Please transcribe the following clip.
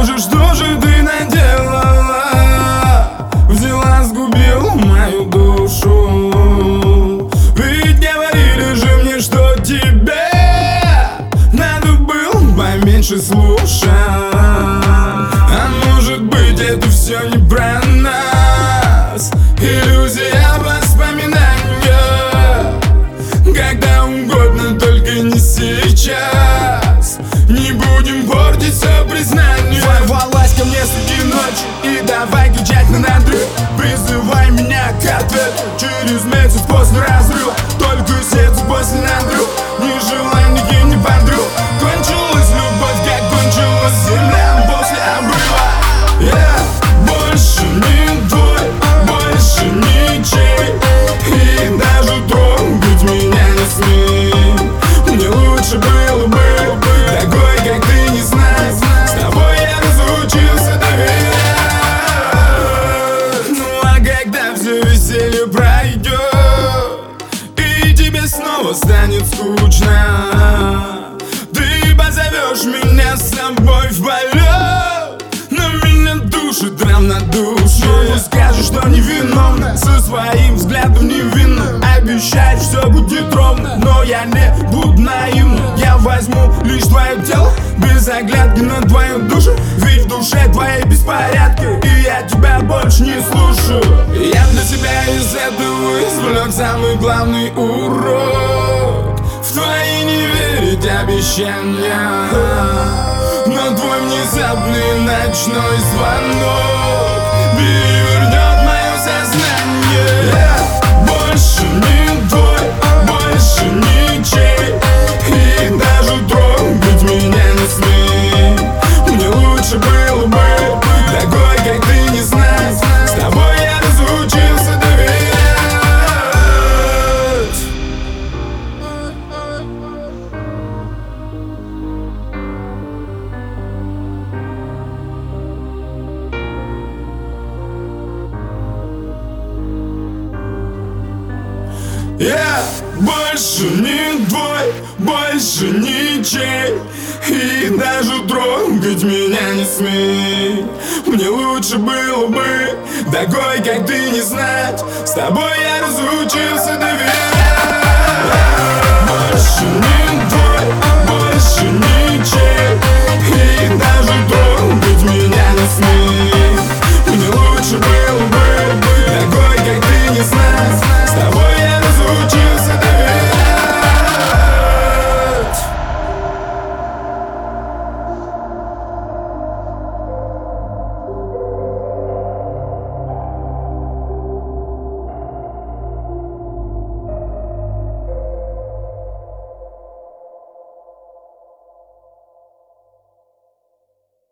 Боже, что же ты наделала? Взяла, сгубила мою душу. Ведь говорили же мне, что тебе надо было поменьше слушать. А может быть, это все не про нас, иллюзия воспоминания. Когда угодно, только не сейчас. Не будем портить все признание. Ворвалась ко мне среди ночи и давай кричать на надрыв. Призывай меня к ответу через месяц после разрыва. Только сердце после надрыва, ни желаний, ни подруг. Кончилась любовь, как кончилась земля после обрыва. Я больше не твой, больше ничей. И даже трогать меня не смей. Мне лучше было бы такой, как ты, не знать. С тобой я разучился доверять. Ну а когда все веселье пройдет и тебе снова станет скучно, ты позовешь меня с собой в полет. Но меня душит равнодушие. Скажешь, что невиновна, со своим взглядом невинным. Обещаешь, все будет ровно, но я не буду наивным. Я возьму лишь твое тело, без оглядки на твою душу. Ведь в душе твоей беспорядки, и я тебя больше не слушаю. Я для себя из этого извлек самый главный урок: в твои не верить обещания. Но твой внезапный ночной звонок перевернет мое сознание. Я больше не твой, больше ничей. И даже трогать меня не смей. Мне лучше было бы такой, как ты, не знать. С тобой я разучился доверять. Я больше не твой, больше ничей. И даже трогать меня не смей. Мне лучше было бы такой, как ты, не знать. С тобой я разучился доверять. Больше не